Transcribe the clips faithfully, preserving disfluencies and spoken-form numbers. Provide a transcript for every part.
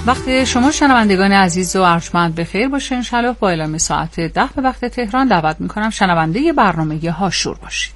وقت شما شنوندگان عزیز و ارجمند بخیر باشه. انشالله با اعلام ساعت ده به وقت تهران دعوت میکنم شنونده برنامه هاشور باشید.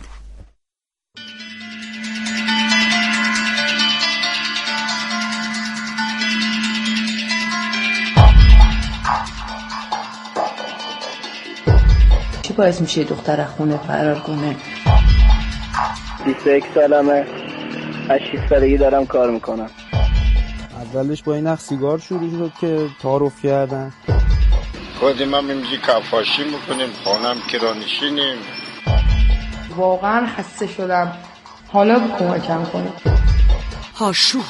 چی باعث میشه دختر خونه فرار کنه؟ بیست و یک سالمه، از شش سالگی دارم کار میکنم. اولش با این اخ سیگار شروع شد که تعارف کردن. خودم هم اینجی کفاشی میکنیم، خانم کرانشینیم. واقعا خسته شدم، حالا کمکم کنید. هاشور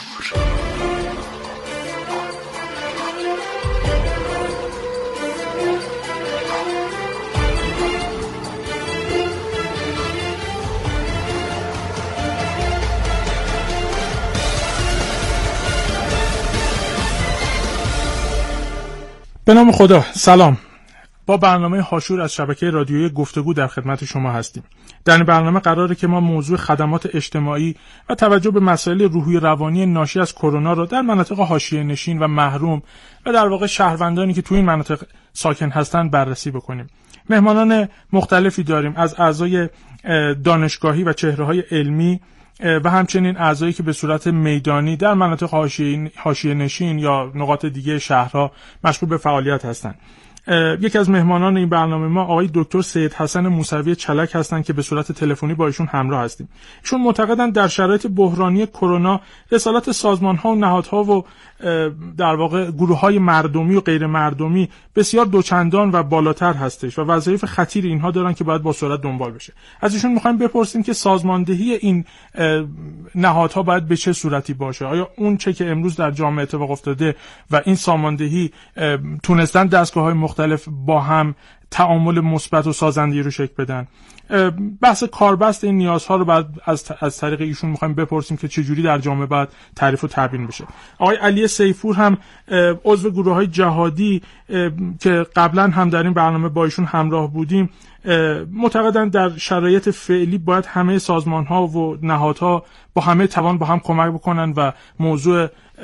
به نام خدا. سلام. با برنامه هاشور از شبکه رادیویی گفتگو در خدمت شما هستیم. در این برنامه قراره که ما موضوع خدمات اجتماعی و توجه به مسائل روحی روانی ناشی از کرونا را در مناطق حاشیه نشین و محروم و در واقع شهروندانی که تو این مناطق ساکن هستند بررسی بکنیم. مهمانان مختلفی داریم، از اعضای دانشگاهی و چهره‌های علمی و همچنین اعضایی که به صورت میدانی در مناطق حاشیه نشین یا نقاط دیگه شهرها مشغول به فعالیت هستند. یکی از مهمانان این برنامه ما آقای دکتر سید حسن موسوی چلک هستند که به صورت تلفنی با ایشون همراه هستیم. ایشون معتقدند در شرایط بحرانی کرونا رسالت سازمان‌ها و نهادها و در واقع گروه‌های مردمی و غیر مردمی بسیار دوچندان و بالاتر هستش و وظایف خطیر اینها دارن که باید با سرعت دنبال بشه. از ایشون می‌خوایم بپرسیم که سازماندهی این نهادها باید به چه صورتی باشه؟ آیا اون چه که امروز در جامعه اتفاق افتاده و این سازماندهی تونستن دستگاه‌های مختلف با هم تعامل مثبت و سازنده‌ای رو شکل بدن؟ بحث کاربست این نیازها رو بعد از از طریق ایشون می‌خوایم بپرسیم که چه جوری در جامعه باید تعریف و تبیین بشه. آقای علی سیفور هم عضو گروه‌های جهادی که قبلا هم در این برنامه با ایشون همراه بودیم معتقدند در شرایط فعلی باید همه سازمان‌ها و نهادها با همه توان با هم کمک بکنن و موضوع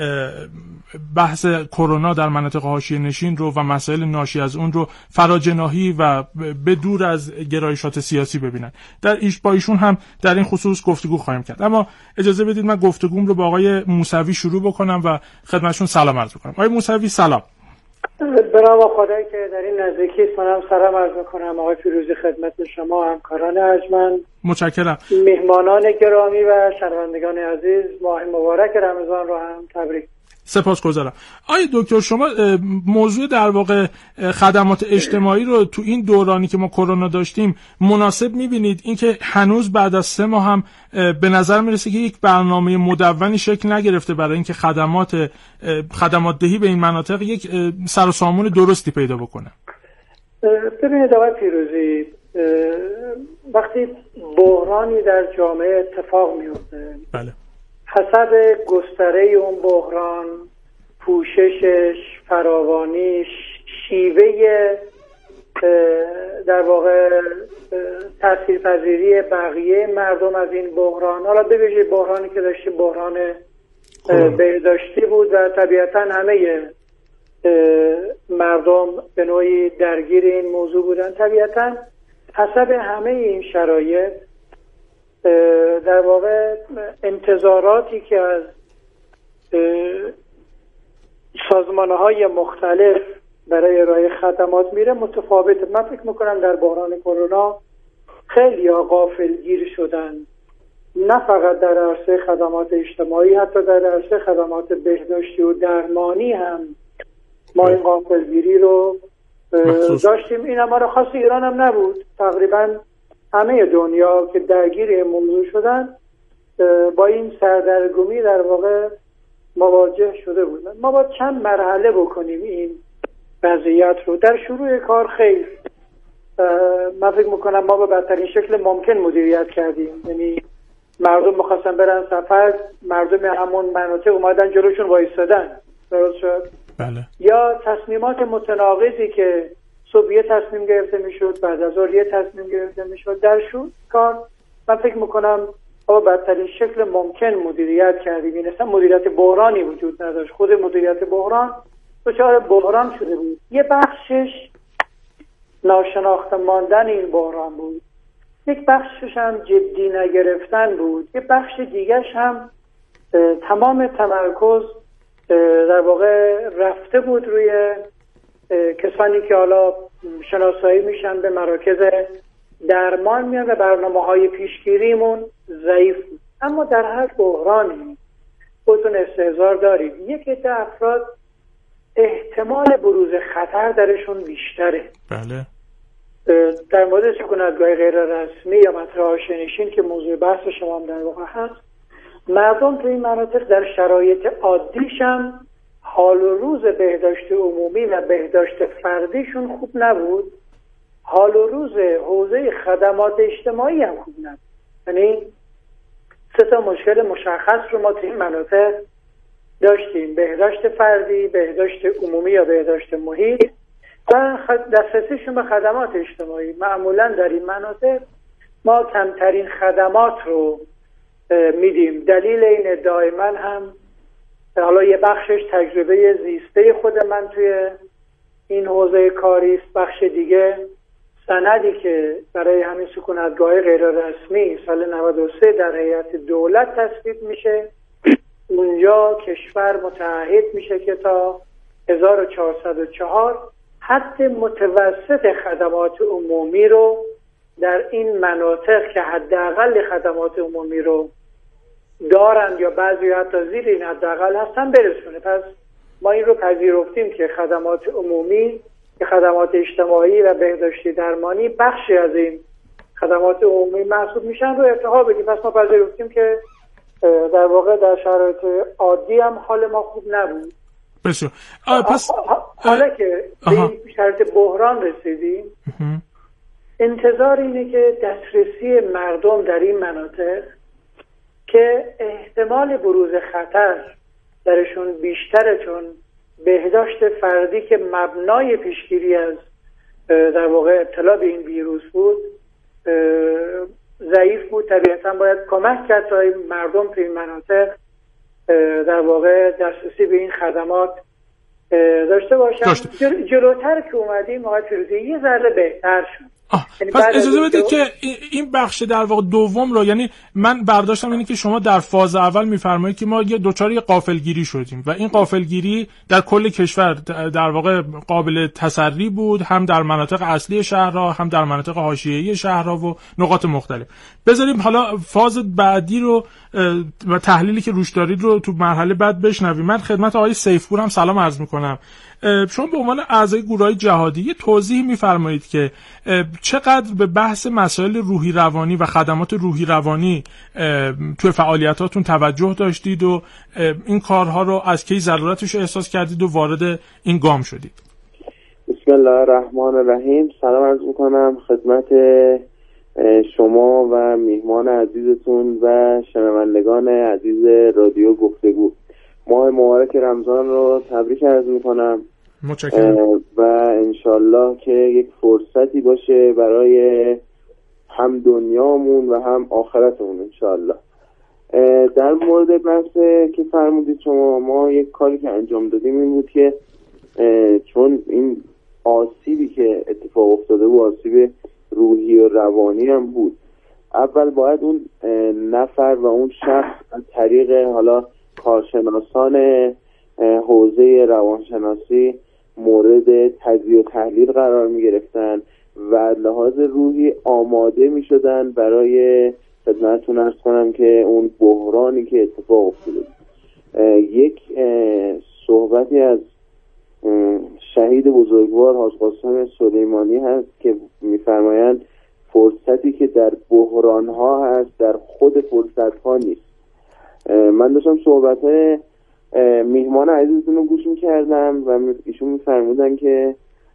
بحث کرونا در مناطق حاشیه نشین رو و مسائل ناشی از اون رو فراجناحی و به دور از گرایشات سیاسی ببینن. در ایش با ایشون هم در این خصوص گفتگو خواهیم کرد. اما اجازه بدید من گفتگوم رو با آقای موسوی شروع بکنم و خدمتشون سلام عرض کنم. آقای موسوی سلام. به نام خدایی که در این نزدیکی است منم سلام عرض می‌کنم. آقای فیروزی خدمت شما همکاران ارجمند، متشکرم. مهمانان گرامی و شنوندگان عزیز، ماه مبارک رمضان رو هم تبریک. سپاسگزارم. آقای دکتر شما موضوع در واقع خدمات اجتماعی رو تو این دورانی که ما کرونا داشتیم مناسب می‌بینید؟ اینکه هنوز بعد از سه ماه هم به نظر میرسه که یک برنامه مدونی شکل نگرفته برای اینکه خدمات خدمات دهی به این مناطق یک سر و سامون درستی پیدا بکنه. ببینید آقای فیروزی، وقتی بحرانی در جامعه اتفاق میفته، بله، حسب گستره اون بحران، پوششش، فراوانیش، شیوه در واقع تاثیرپذیری بقیه مردم از این بحران، حالا به ویژه بحرانی که داشتیم بحران بهداشتی بود و طبیعتا همه مردم به نوعی درگیر این موضوع بودن، طبیعتا حسب همه این شرایط در واقع انتظاراتی که از سازمان‌های مختلف برای ارائه خدمات میره متفاوته. من فکر میکنم در بحران کرونا خیلی ها غافلگیر شدن، نه فقط در عرصه خدمات اجتماعی، حتی در عرصه خدمات بهداشتی و درمانی هم ما این غافلگیری رو داشتیم. این هم مال خاص ایران هم نبود، تقریبا همه دنیا که درگیر این موضوع شدن با این سردرگمی در واقع مواجه شده بودن. ما باید چند مرحله بکنیم این وضعیت رو. در شروع کار خیر من فکر میکنم ما به بدترین شکل ممکن مدیریت کردیم، یعنی مردم میخواستن برن سفر، مردم همون مناطق اومدن جلوشون وایستادن، درست شد؟ بله. یا تصمیمات متناقضی که صبح یه تصمیم گرفته میشد، بعد از ظهر یه تصمیم گرفته میشد. در شروع کار من فکر میکنم با بدترین شکل ممکن مدیریت کردیم. این اصلا مدیریت بحرانی وجود نداشت، خود مدیریت بحران دچار بحران شده بود. یه بخشش ناشناخته ماندن این بحران بود، یک بخشش هم جدی نگرفتن بود، یک بخش دیگرش هم تمام تمرکز در واقع رفته بود روی کسانی که حالا شناسایی میشن به مراکز درمان میان و برنامه های پیشگیریمون ضعیف بود. اما در هر بحرانی خودتون استحضار دارید یک عده افراد احتمال بروز خطر درشون بیشتره. بله. در مورد سکونتگاه غیر رسمی یا مطرح آشنشین که موضوع بحث شما هم در واقع هست، مردم تو این مناطق در شرایط عادیشم حال و روز بهداشت عمومی و بهداشت فردیشون خوب نبود، حال و روز حوزه خدمات اجتماعی هم خوب نبود. یعنی سه تا مشکل مشخص رو ما تو این مناطق داشتیم: بهداشت فردی، بهداشت عمومی یا بهداشت محیط و دسترسیشون به خدمات اجتماعی. معمولا در این مناطق ما کمترین خدمات رو میدیم. دلیل این دائما هم حالا یه بخشش تجربه زیسته خود من توی این حوزه کاری است، بخش دیگه سندی که برای همین سکونتگاه غیر رسمی سال نود و سه در هیئت دولت تصویب میشه. اونجا کشور متعهد میشه که تا هزار و چهارصد و چهار حد متوسط خدمات عمومی رو در این مناطق که حداقل خدمات عمومی رو دارند یا بعضی حتی زیر این حداقل هستن برسونه. پس ما این رو پذیرفتیم که خدمات عمومی، خدمات اجتماعی و بهداشتی درمانی بخشی از این خدمات عمومی محسوب میشن رو ارتقا بدیم. پس ما پذیرفتیم که در واقع در شرایط عادی هم حال ما خوب نبود. بسیار. پس حالا که به شرایط بحران رسیدیم، انتظار اینه که دسترسی مردم در این مناطق که احتمال بروز خطر درشون بیشتره، چون بهداشت فردی که مبنای پیشگیری از در واقع ابتلا به این ویروس بود ضعیف بود. طبیعتا باید کمک کرد تا مردم تو این مناطق در واقع دسترسی به این خدمات داشته باشن. جل... جلوتر که اومدیم آقای فیروزی یه ذره بهتر شد. یعنی پس اجازه بدید که این بخش در واقع دوم رو، یعنی من برداشتم اینه که شما در فاز اول میفرمایید که ما یه دوچار یه غافلگیری شدیم و این غافلگیری در کل کشور در واقع قابل تسری بود، هم در مناطق اصلی شهرها هم در مناطق حاشیه‌ای شهرها و نقاط مختلف. بذاریم حالا فاز بعدی رو و تحلیلی که روش دارید رو تو مرحله بعد بشنویم. من خدمت آقای سیفپور هم سلام عرض میکنم. شما به عنوان اعضای گروه جهادی یه توضیح میفرمایید که چقدر به بحث مسائل روحی روانی و خدمات روحی روانی توی فعالیتاتون توجه داشتید و این کارها رو از کی ضرورتش رو احساس کردید و وارد این گام شدید؟ بسم الله الرحمن الرحیم. سلام عرض میکنم خدمت شما و میهمان عزیزتون و شنوندگان عزیز رادیو گفتگو. ماه مبارک رمضان رو تبریک عرض میکنم. متشکرم. و انشالله که یک فرصتی باشه برای هم دنیامون و هم آخرتمون انشالله. در مورد بحث که فرمودید شما، ما یک کاری که انجام دادیم این بود که چون این آسیبی که اتفاق افتاده بود آسیب روحی و روانی هم بود، اول باید اون نفر و اون شخص از طریق حالا کارشناسان حوزه روانشناسی مورد تجزیه و تحلیل قرار می گرفتن و لحاظ روحی آماده می شدن برای خدمتتون عرض کنم که اون بحرانی که اتفاق افتاده. یک صحبتی از شهید بزرگوار حاج قاسم سلیمانی هست که می‌فرمایند فرصتی که در بحران ها هست در خود فرصت ها نیست. من داشتم صحبت های میهمان عزیزتون رو گوش میکردم و ایشون میفرمودن که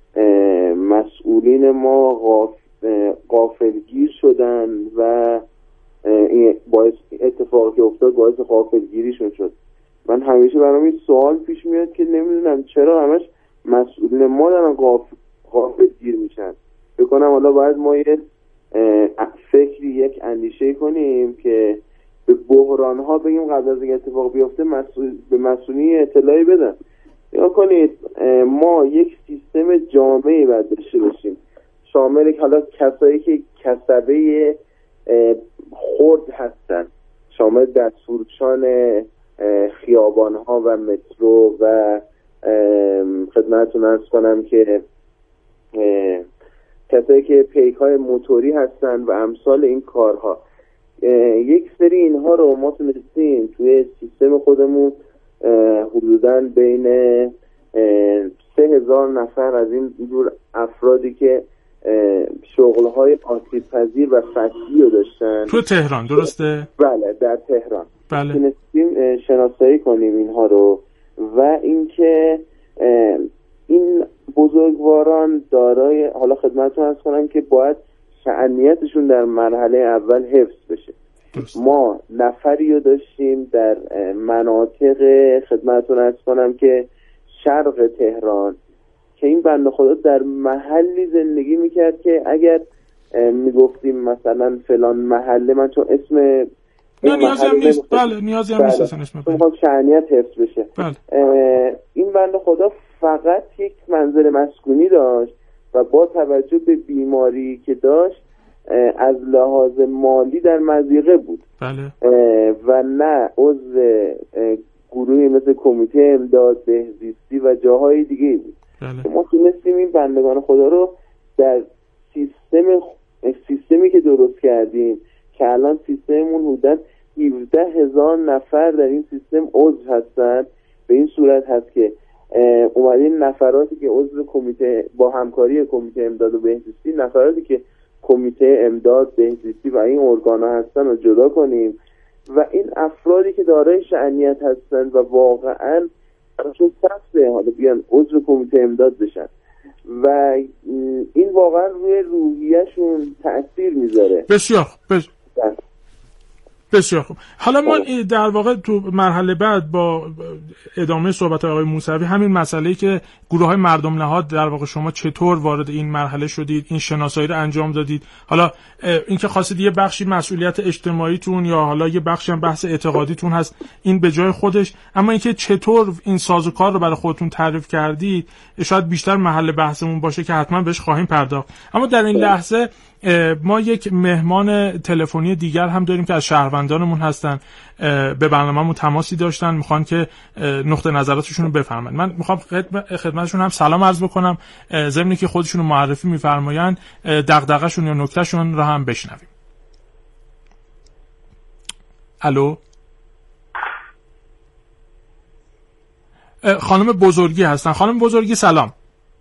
مسئولین ما غاف... غافلگیر شدن و این باعث اتفاقی که افتاد باعث غافلگیریشون شد. من همیشه برام این سوال پیش میاد که نمیدونم چرا همش مسئولین ما دارن غاف... غافلگیر میشن. بکنم حالا باید ما یه فکری یک اندیشه کنیم که به بحران ها بگیم قبل از اینکه اتفاق بیفته مسئول به مسئولین اطلاعی بدن. یا کنید ما یک سیستم جامعی باید داشته باشیم شامل حالا کسایی که کسبه خرد هستن، شامل دستفروشان خیابان ها و مترو و خدمتتون عرض کنم که کسایی که پیک های موتوری هستن و امثال این کارها. یک سری اینها رو ما تونستیم توی سیستم خودمون حدوداً بین سه هزار نفر از این جور افرادی که شغل‌های آسیب پذیر و فصلی رو داشتن تو تهران، درسته؟ بله در تهران بله. تونستیم شناسایی کنیم اینها رو و اینکه این بزرگواران دارای، حالا خدمتتون عرض کنم که باید شأنیتشون در مرحله اول حفظ بشه. درست. ما نفری رو داشتیم در مناطق خدمتتون عرض کنم که شرق تهران که این بنده خدا در محلی زندگی میکرد که اگر میگفتیم مثلا فلان محله، من چون اسم نه نیازی هم نیست، بله نیازی هم نیست اصلا اسم بله شأنیت حفظ بشه. بله. این بنده خدا فقط یک منزل مسکونی داشت و با توجه به بیماری که داشت از لحاظ مالی در مضیقه بود. بله. و نه عضو گروهی مثل کمیته امداد بهزیستی و جاهای دیگه بود. بله. ما تونستیم این بندگان خدا رو در سیستم سیستمی که درست کردیم که الان سیستممون حدود هفده هزار نفر در این سیستم عضو هستن، به این صورت هست که اومدیم نفراتی که عضو کمیته با همکاری کمیته امداد و بهزیستی، نفراتی که کمیته امداد بهزیستی و این ارگان‌ها هستن رو جدا کنیم و این افرادی که دارای شأنیت هستن و واقعاً چون سخته حالا بیان عضو کمیته امداد بشن و این واقعاً روی روحیه‌شون تأثیر میذاره. بسیار بس... بسیار خوب. حالا ما در واقع تو مرحله بعد با ادامه صحبت آقای موسوی همین مسئله‌ای که گروه‌های مردم نهاد در واقع شما چطور وارد این مرحله شدید، این شناسایی رو انجام دادید، حالا اینکه خواستید یه بخشی مسئولیت اجتماعیتون یا حالا یه بخشی هم بحث اعتقادیتون هست این به جای خودش، اما اینکه چطور این سازوکار رو برای خودتون تعریف کردید شاید بیشتر محل بحثمون باشه که حتما بهش خواهیم پرداخت. اما در این لحظه ما یک مهمان تلفنی دیگر هم داریم که از شهروندانمون هستن، به برنامه‌مون تماسی داشتن، میخوان که نقطه نظراتشون رو بفرمایند. من میخوام خدمتشون هم سلام عرض بکنم، ضمن که خودشون رو معرفی میفرمایند دغدغه‌شون یا نکتهشون رو هم بشنویم. الو خانم بزرگی هستن. خانم بزرگی سلام.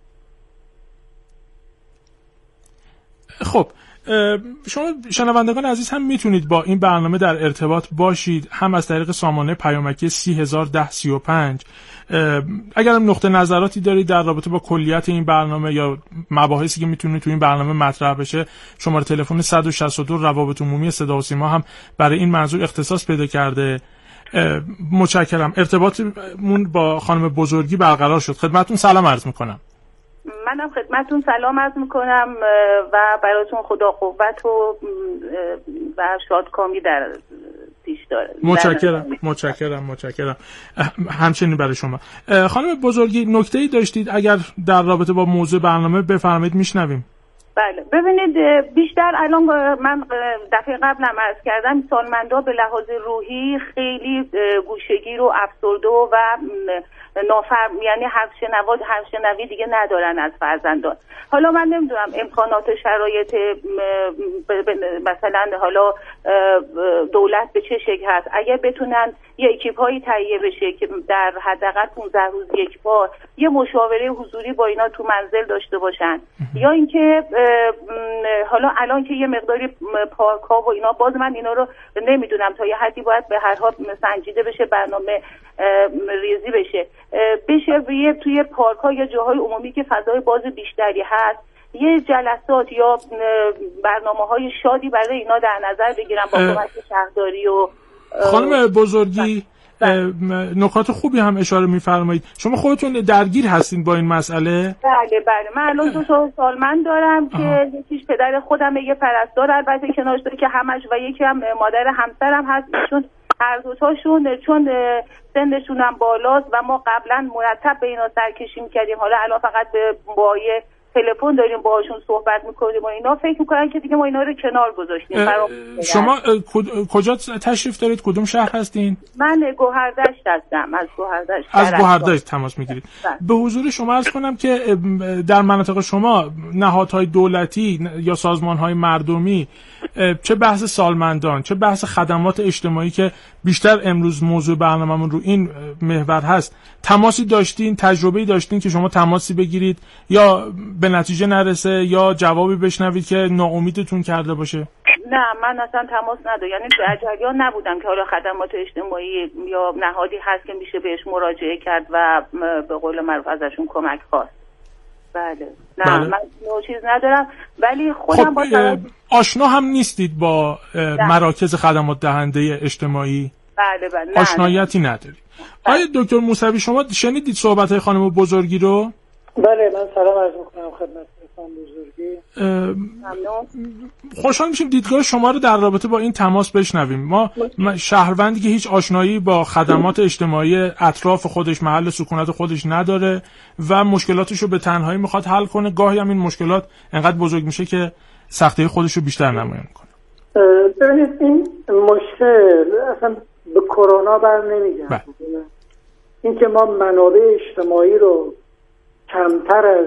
خب شما شنوندگان عزیز هم میتونید با این برنامه در ارتباط باشید، هم از طریق سامانه پیامکی سی هزار و ده سی و پنج. اگر هم نقطه نظراتی دارید در رابطه با کلیت این برنامه یا مباحثی که میتونه تو این برنامه مطرح بشه، شماره تلفن صد و شصت و دو روابط عمومی صدا و سیما هم برای این منظور اختصاص پیدا کرده. متشکرم. ارتباطمون با خانم بزرگی برقرار شد. خدمتتون سلام عرض میکنم. منم خدمتتون سلام عرض میکنم و براتون خدا قوت و و شادکامی در پیش داره. متشکرم متشکرم متشکرم همچنین برای شما. خانم بزرگی نکته‌ای داشتید اگر در رابطه با موضوع برنامه بفرمایید میشنویم. بله ببینید بیشتر الان من دفعه قبلم عرض کردم سالمندا به لحاظ روحی خیلی گوشه‌گیر و افسرده و نافرم، یعنی حرف شنوا حرف شنوی دیگه ندارن از فرزندان. حالا من نمیدونم امکانات شرایط مثلا حالا دولت به چه شکل هست، اگر بتونن یه اکیپ هایی تهیه بشه که در حداقل پانزده روز یک بار یه مشاوره حضوری با اینا تو منزل داشته باشن، یا اینکه حالا الان که یه مقداری پارک ها و اینا، باز من اینا رو نمیدونم تا یه حدی باید به هر حال سنجیده بشه، برنامه ریزی بشه بشه روی توی پارک ها یا جاهای عمومی که فضای باز بیشتری هست یه جلسات یا برنامه های شادی برای اینا در نظر بگیرم با کمک شهرداری و خانم بزرگی نکات خوبی هم اشاره می‌فرمایید. شما خودتون درگیر هستین با این مسئله؟ بله بله، من الان دو تا سالمند دارم که یکیش پدر خودم یه پرستار البته کنارش داره که همش و یکی هم مادر همسرم هست، چون هر دو تاشون چون سنشون هم بالاست و ما قبلا مرتب به اینا سرکشی می‌کردیم، حالا الان فقط با یه تلفن داریم باهاشون صحبت میکنیم و اینا فکر میکنن که دیگه ما اینا رو کنار گذاشتیم. شما کجا تشریف دارید؟ کدوم شهر هستین؟ من گوهردشت هستم، از گوهردشت. از گوهردشت تماس میگیرید. به حضور شما عرض کنم که در مناطق شما نهادهای دولتی یا سازمانهای مردمی چه بحث سالمندان چه بحث خدمات اجتماعی که بیشتر امروز موضوع برنامه‌مون رو این محور هست، تماسی داشتین، تجربه‌ای داشتین که شما تماسی بگیرید یا به نتیجه نرسه یا جوابی بشنوید که ناامیدتون کرده باشه؟ نه، من اصلا تماس ندارم، یعنی در جریان نبودم که حالا خدمات اجتماعی یا نهادی هست که میشه بهش مراجعه کرد و به قول معروف ازشون کمک خواست. بله. نه بله. من نوع چیز ندارم، ولی خودم خب با طرف... آشنا هم نیستید با مراکز خدمات دهنده اجتماعی؟ بله بله. آشنایتی ندارید. آیا دکتر موسوی شما شنیدید صحبت‌های خانم بزرگی رو؟ بله، من سلام عرض می‌کنم خدمت خانم بزرگی. خوشحال میشیم دیدگاه شما رو در رابطه با این تماس بشنویم. ما شهروندی که هیچ آشنایی با خدمات اجتماعی اطراف خودش، محل سکونت خودش نداره و مشکلاتش رو به تنهایی میخواد حل کنه، گاهی هم این مشکلات انقدر بزرگ میشه که سختی خودش رو بیشتر نمایان کنه. ببینید این مشکل اصلا به کرونا بر نمیگرده. این که ما منابع اجتماعی رو کمتر از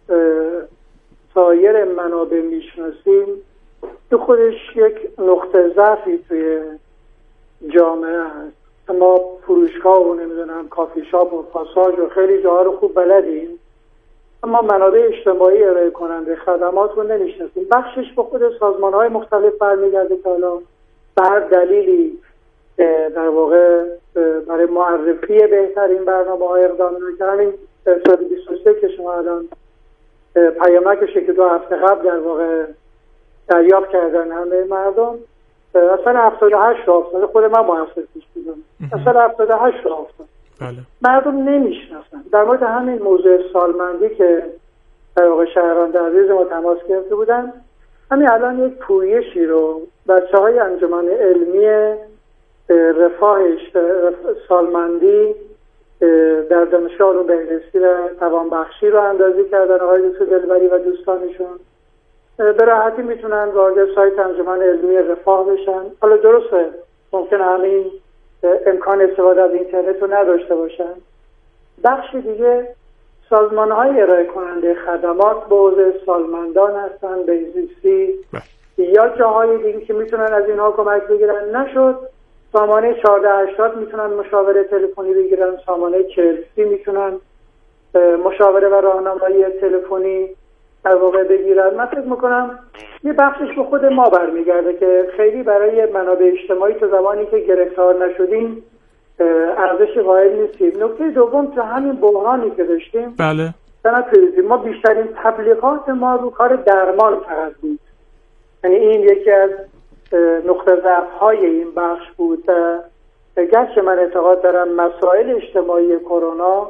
سایر منابع میشناسیم، تو خودش یک نقطه ضعفی توی جامعه هست. ما فروشگاه و نمیدونم کافی شاپ و پاساژ و خیلی جاها رو خوب بلدیم، اما منابع اجتماعی ارائه کننده خدمات رو نمیشناسیم. بخشش به خود سازمان‌های مختلف برمیگرده که حالا به هر دلیلی در واقع برای معرفی بهترین برنامه‌ها اقدام نکردن. سال بیست و سه که شما الان پیامکش که دو هفته قبل در واقع دریافت کردن همه مردم، اصلا هفتاد و هشت افتاد، خود من محسوسش بودم، اصلا هفتاد و هشت افتاد. بله. مردم نمیشناسن. در مورد همین موضوع سالمندی که در واقع شهران عزیز ما تماس گرفته بودن، همین الان یک پویشی رو بچه های انجمن علمی رفاه سالمندی در دانشگاه علوم بهداشتی و توانبخشی رو اندازی کردن، آقای دوست دلبری و دوستانشون به راحتی میتونن وارد سایت انجمن علمی رفاه بشن. حالا درسته ممکنه همین امکان استفاده از اینترنت رو نداشته باشن. بخش دیگه سازمان‌های ارائه کننده خدمات به حوزه سالمندان هستن، بهزیستی یا جاهای دیگه که میتونن از اینها کمک بگیرن. نشد سامانه چهارده هشتاد میتونن مشاوره تلفنی بگیرن، سامانه چهل سی میتونن مشاوره و راهنمایی تلفنی در واقع بگیرن. من فکر میکنم یه بخشش به خود ما برمیگرده که خیلی برای منابع اجتماعی تا زمانی که گرفتار نشدیم ارزش قائل نیستیم. نکته دوم تو همین بحرانی که داشتیم، بله ما بیشترین تبلیغات ما رو کار درمان فقط بود. یعنی این یکی از نقطه ضعف‌های این بخش بود. گرچه من اعتقاد دارم مسائل اجتماعی کرونا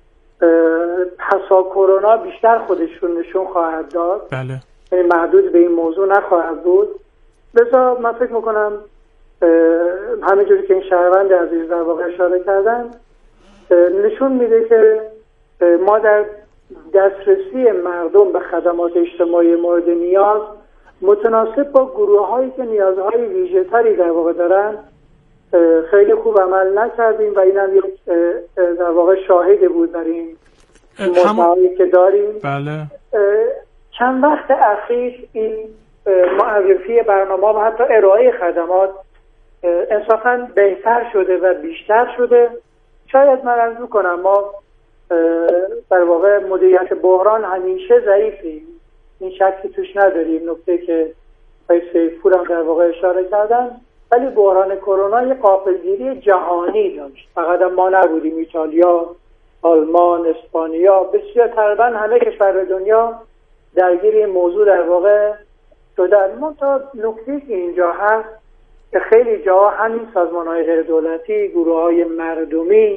پسا کرونا بیشتر خودشون نشون خواهد داد، بله، یعنی محدود به این موضوع نخواهد بود. لذا من فکر میکنم همینجوری که این شهروند عزیز در واقع اشاره کردن نشون میده که ما در دسترسی مردم به خدمات اجتماعی مورد نیاز متناسب با گروه هایی که نیازهای ویژه تری در واقع دارن خیلی خوب عمل نکردیم و این هم یک در واقع شاهد بود در این مطالعاتی که داریم. بله. چند وقت اخیر این معرفی برنامه و حتی ارائه خدمات انصافاً بهتر شده و بیشتر شده. شاید من عرض کنم ما در واقع مدیریت بحران همیشه ضعیفیم، این شکی توش نداریم، نکته که آقای سیفپور هم در واقع اشاره کردن، ولی بحران کرونا یک غافلگیری جهانی داشت. فقط ما نبودیم، ایتالیا، آلمان، اسپانیا، بسیار تقریبا همه کشور دنیا درگیر این موضوع در واقع شدن. ما تا نکته که اینجا هست که خیلی جاها همین سازمان‌های غیر دولتی، گروه‌های مردمی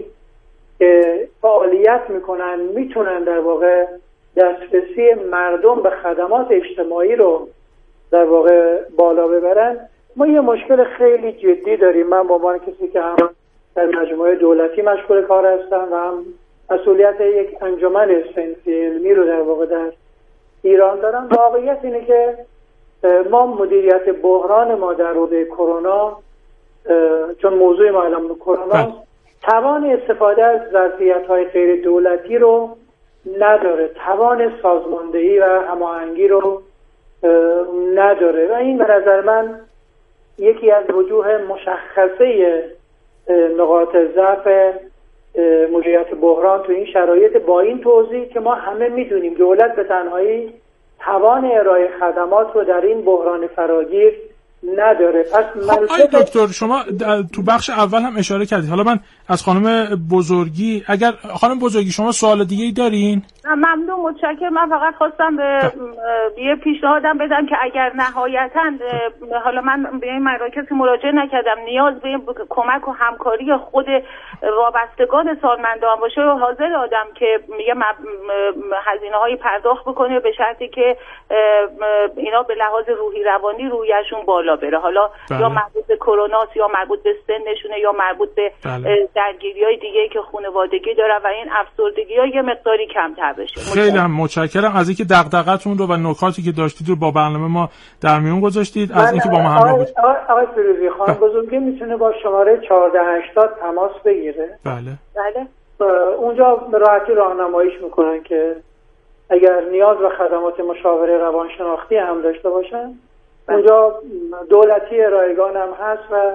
که فعالیت میکنن میتونن در واقع دسترسی مردم به خدمات اجتماعی رو در واقع بالا ببرن. ما یه مشکل خیلی جدی داریم. من به عنوان کسی که هم در مجموعه دولتی مشغول کار هستم و هم مسئولیت یک انجمن صنفی علمی رو در واقع در ایران دارم، واقعیت اینه که ما مدیریت بحران ما در حوزه کرونا، چون موضوع ما الان کرونا، توان استفاده از ظرفیت‌های غیر دولتی رو نداره، توان سازماندهی و هماهنگی رو نداره و این به نظر من یکی از وجوه مشخصه نقاط ضعف مدیریت بحران تو این شرایط، با این توضیح که ما همه میدونیم دولت به تنهایی توان ارائه خدمات رو در این بحران فراگیر نداره. پس خب آی دکتر شما تو بخش اول هم اشاره کردید. حالا من از خانم بزرگی، اگر خانم بزرگی شما سوال دیگه ای دارین؟ ممنون، متشکرم. من فقط خواستم به یه پیشنهادم بدم که اگر نهایتاً حالا من به این مراکز مراجعه نکردم، نیاز به کمک و همکاری خود وابستگان سالمندان باشه و حاضر آدم که یه هزینه هایی پرداخت بکنه به شرطی که اینا به لحاظ روحی روانی رویشون بالا بره. حالا بله. یا مربوط به کرونا یا مربوط به سنشونه یا مربوط به بله. درگیری‌های دیگه که خانوادگی داره و این افسردگی‌ها یه مقداری کمتر بشه. خیلی هم متشکرم از اینکه دغدغه‌تون رو و نکاتی که داشتید رو با برنامه ما در میون گذاشتید، از اینکه با ما همراه بودید. آقای فیروزی خانم بزرگی میتونه با شماره چهارده هشتاد تماس بگیره. بله. بله. اونجا به راحتی راهنماییش میکنن که اگر نیاز به خدمات مشاوره روانشناختی هم داشته باشن، اونجا دولتی رایگان هم هست و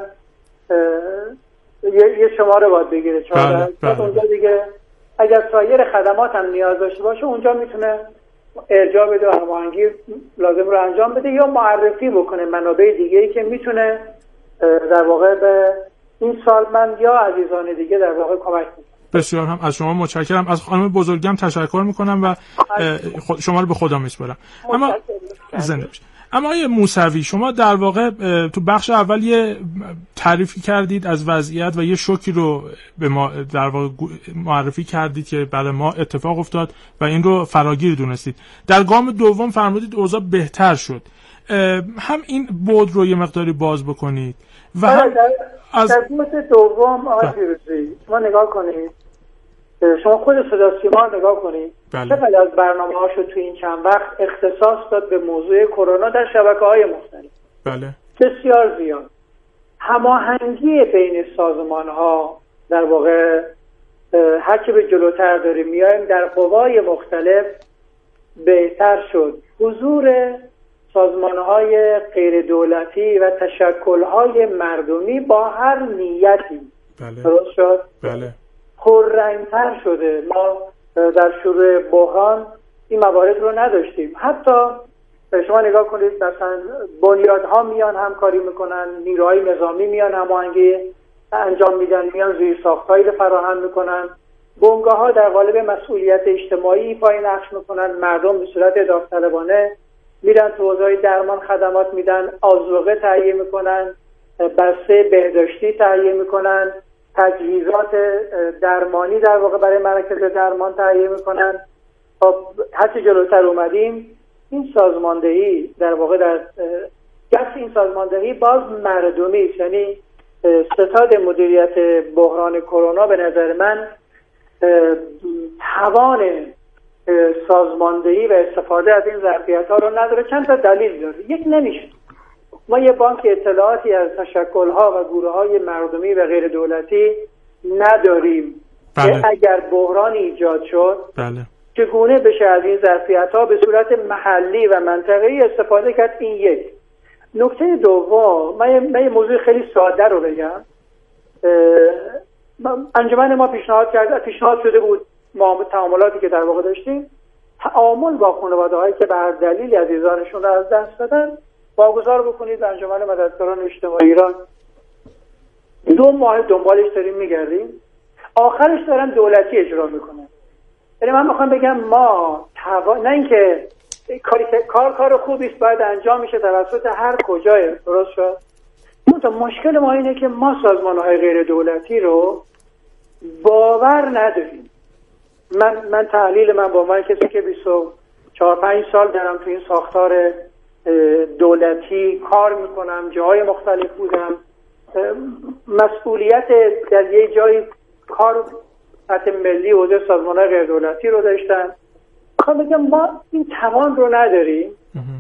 یه, یه شماره باید بگیره چهارده. بله، بله. اونجا دیگه اگر سایر خدمات هم نیاز داشته باشه اونجا میتونه ارجاع بده و هماهنگی لازم رو انجام بده یا معرفی بکنه منابع دیگه‌ای که میتونه در واقع به این سالمند یا عزیزان دیگه در واقع کمک کنه. بسیار هم از شما متشکرم. از خانم بزرگم تشکر میکنم و شما رو به خدا میسپارم. اما زنده باشید. اما آقای موسوی شما در واقع تو بخش اول یه تعریفی کردید از وضعیت و یه شوکی رو به ما در واقع معرفی کردید که برای ما اتفاق افتاد و این رو فراگیر دونستید. در گام دوم فرمودید اوضاع بهتر شد. هم این بعد رو یه مقداری باز بکنید و هم در از در گام دوم آقای فیروزی شما نگاه کنید، شما خود صدا سیما نگاه کنید چقدر از برنامه هاشو تو این چند وقت اختصاص داد به موضوع کرونا در شبکه‌های مختلف. بله. بسیار زیاد. هماهنگی بین سازمان‌ها در واقع هرچه به جلوتر داریم میایم در قوای مختلف بهتر شد. حضور سازمان‌های غیر دولتی و تشکل‌های مردمی با هر نیتی بله. درست شد. بله. پررنگ‌تر شده. ما در شروع بحران این موارد رو نداشتیم. حتی شما نگاه کنید مثلا بنیادها میان همکاری میکنن، نیروهای نظامی میان هماهنگی انجام میدن، میان زیرساخت‌هایی رو فراهم میکنن، بنگاه‌ها در قالب مسئولیت اجتماعی پای نقش میکنن، مردم به صورت داوطلبانه میرن تو حوزه‌های درمان خدمات میدن، آذوقه تهیه میکنن، بسته بهداشتی تهیه میکنن، تجهیزات درمانی در واقع برای مراکز درمان تهیه میکنن. خب هرچی جلوتر اومدیم این سازماندهی در واقع در دست این سازماندهی باز مردمی است. یعنی ستاد مدیریت بحران کرونا به نظر من توان سازماندهی و استفاده از این ظرفیت‌ها رو نداره. چند تا دلیل داره. یک، نمیشه ما یه بانک اطلاعاتی از تشکل‌ها و گروه‌های مردمی و غیر دولتی نداریم. بله. اگر بحران ایجاد شد بله. چگونه بشه از این ظرفیت‌ها به صورت محلی و منطقه‌ای استفاده کرد؟ این یک. نکته دوم، من یه موضوع خیلی ساده رو بگم. انجمن ما پیشنهاد کرد پیشنهاد شده بود تعاملاتی که در واقع داشتیم، تعامل با خانواده‌هایی که به هر دلیلی عزیزانشون رو از دست دادن واگذار بکنید به انجمن مددکاران اجتماعی ایران. دو ماه دنبالش داریم میگردیم، آخرش دارن دولتی اجرا میکنن. یعنی من میخوام بگم ما توا... نه اینکه کاری کار کار خوبی است باید انجام میشه توسط هر کجای درست شد، مشکل ما اینه که ما سازمان‌های غیر دولتی رو باور نداریم. من من تحلیل من با من کسی که بیست و چهار پنج سال دارم تو این ساختار دولتی کار میکنم، جاهای مختلف بودم، مسئولیت در یه جای کار سطح ملی حوزه سازمان‌های غیر دولتی رو داشتم. میخوام بگم ما این توان رو نداریم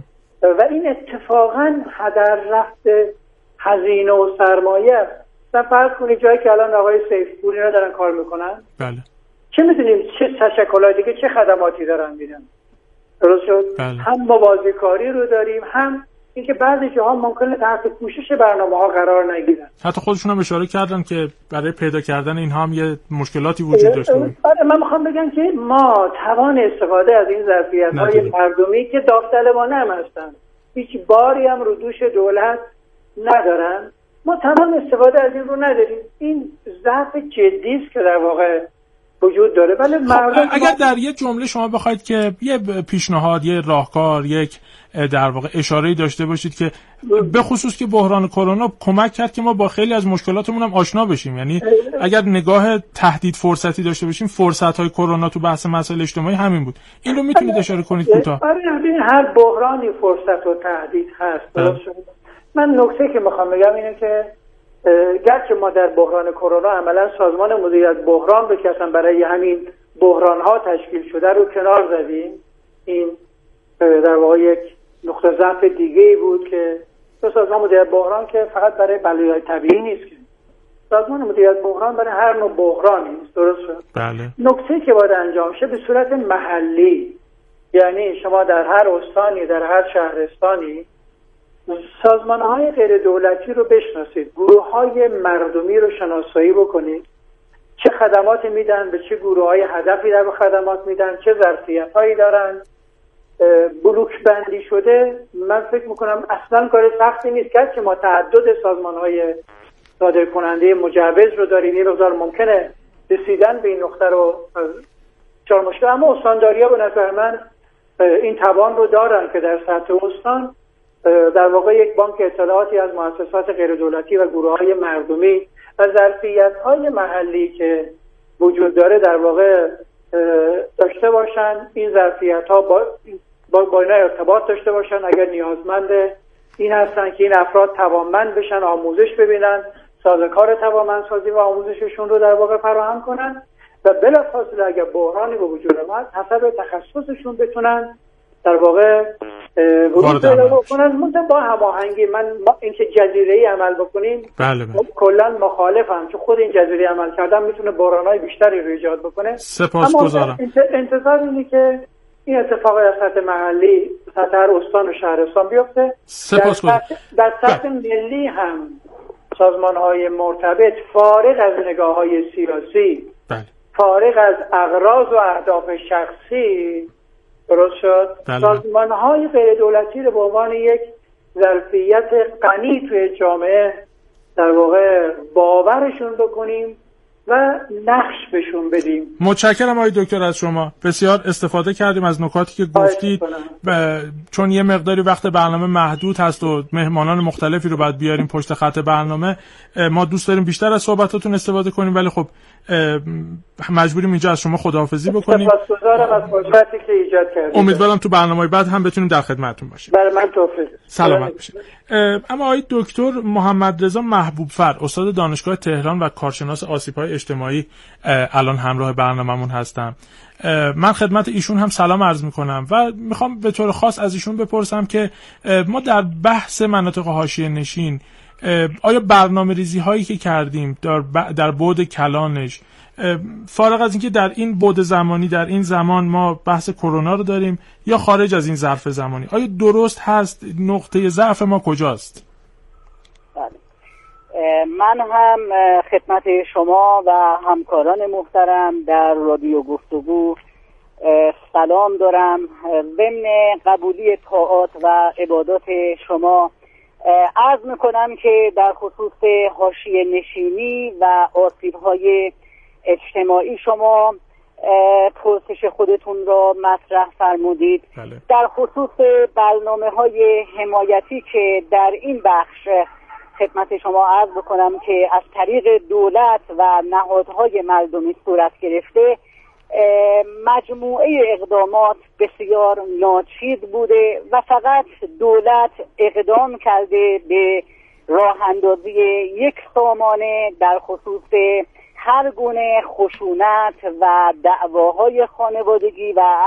و این اتفاقاً هدر رفت هزینه و سرمایه است. مثلا فرض کنید جایی که الان آقای سیفپور اینا دارن کار میکنن، بله، چه میدونیم چه تشکلاتی که چه خدماتی دارن میدن. درست شد؟ بله. هم موازی کاری رو داریم، هم اینکه بعضی جاها ممکنه تحت پوشش برنامه‌ها قرار نگیرن. حتی خودشون هم اشاره کردن که برای پیدا کردن اینها هم یه مشکلاتی وجود داشته. آره، من میخوام بگم که ما توان استفاده از این ظرفیت‌های مردمی که داوطلبانه هم هستن، هیچ باری هم رو دوش دولت ندارن، ما توان استفاده از این رو نداریم. این ضعف جدی است که در واقع وجود داره. ولی مردم اگر ما... در یه جمله شما بخواید که یه پیشنهاد، یه راهکار، یک در واقع اشاره‌ای داشته باشید که به خصوص که بحران کرونا کمک کرد که ما با خیلی از مشکلاتمون هم آشنا بشیم، یعنی اگر نگاه تهدید فرصتی داشته باشیم، فرصت‌های کرونا تو بحث مسائل اجتماعی همین بود. این رو میتونید اشاره کنید کوتاه؟ آره، هر بحرانی فرصت و تهدید هست. درست شد. من نکته که میخوام بگم اینه که گرچه ما در بحران کرونا عملا سازمان مدیریت بحران به که برای همین بحران ها تشکیل شده رو کنار زدیم، این در واقع یک نقطه ضعف دیگه بود که سازمان مدیریت بحران که فقط برای بلایای طبیعی نیست، که سازمان مدیریت بحران برای هر نوع بحرانی است. درست شد؟ بله. نکته که باید انجام شه به صورت محلی، یعنی شما در هر استانی، در هر شهرستانی سازمان‌های غیر دولتی رو بشناسید، گروه‌های مردمی رو شناسایی بکنید، چه خدماتی میدن، به چه گروه‌های هدفی در خدمات میدن، چه ظرفیت‌هایی دارن. بلوک بندی شده من فکر میکنم اصلا کار سختی نیست، که ما تعدد سازمان‌های صادر کننده مجوز رو داریم، یه مقدار ممکنه رسیدن به این نقطه رو چهار مشکل، اما استانداری‌ها به نظر من این توان رو دارن که در سطح استان در واقع یک بانک اطلاعاتی از مؤسسات غیر دولتی و گروه‌های مردمی و ظرفیت‌های محلی که وجود داره در واقع داشته باشن. این ظرفیت‌ها با با, با اینا ارتباط داشته باشن، اگر نیازمند این هستن که این افراد توانمند بشن، آموزش ببینن، سازوکار توانمندسازی و آموزششون رو در واقع فراهم کنن و بلافاصله اگر بحرانی به وجود اومد حسب تخصصشون بتونن در واقع ورود پیدا بکنن. منتها با هماهنگی. من اینکه جزیره‌ای عمل بکنیم بله بله. کلا مخالفم، چون خود این جزیره عمل کردن میتونه بحران‌های بیشتری رو ایجاد بکنه. سپاسگزارم. انتظار اینه که این اتفاق در سطح محلی، سطح هر استان و شهرستان بیفته. سپاسگزارم. در سطح ملی هم سازمان‌های مرتبط فارغ از نگاه‌های سیاسی، بله. فارغ از اغراض و اهداف شخصی، درست شد، سازمان‌های غیر دولتی رو به عنوان یک ظرفیت غنی توی جامعه در واقع باورشون بکنیم و نقش بهشون بدیم. متشکرم آقای دکتر از شما، بسیار استفاده کردیم از نکاتی که گفتید. چون یه مقداری وقت برنامه محدود هست و مهمانان مختلفی رو باید بیاریم پشت خط برنامه، ما دوست داریم بیشتر از صحبتاتون استفاده کنیم، ولی خب مجبوریم اینجا از شما خداحافظی بکنیم. سپاسگزارم از فرصتی که ایجاد کردید. امیدوارم تو برنامه‌های بعد هم بتونیم در خدمتتون باشیم. برای من توفیق. سلامت باشید. اما آقای دکتر محمد رضا محبوب‌فر، استاد دانشگاه تهران و کارشناس آسیب‌های اجتماعی، الان همراه برنامه‌مون هستم. من خدمت ایشون هم سلام عرض میکنم و میخوام به طور خاص از ایشون بپرسم که ما در بحث مناطق حاشیه نشین آیا برنامه ریزی هایی که کردیم در, در بعد کلانش، فارغ از اینکه در این بعد زمانی در این زمان ما بحث کرونا رو داریم یا خارج از این ظرف زمانی، آیا درست هست؟ نقطه ضعف ما کجاست؟ من هم خدمت شما و همکاران محترم در رادیو گفتگو سلام دارم. ضمن قبولی طاعات و عبادات شما عرض میکنم که در خصوص حاشیه نشینی و آسیب‌های اجتماعی شما پرسش خودتون را مطرح فرمودید. بله. در خصوص برنامه‌های حمایتی که در این بخش خدمت شما عرض بکنم که از طریق دولت و نهادهای مردمی صورت گرفته مجموعه اقدامات بسیار ناچیز بوده و فقط دولت اقدام کرده به راه اندازی یک سامانه در خصوص هر گونه خشونت و دعواهای خانوادگی و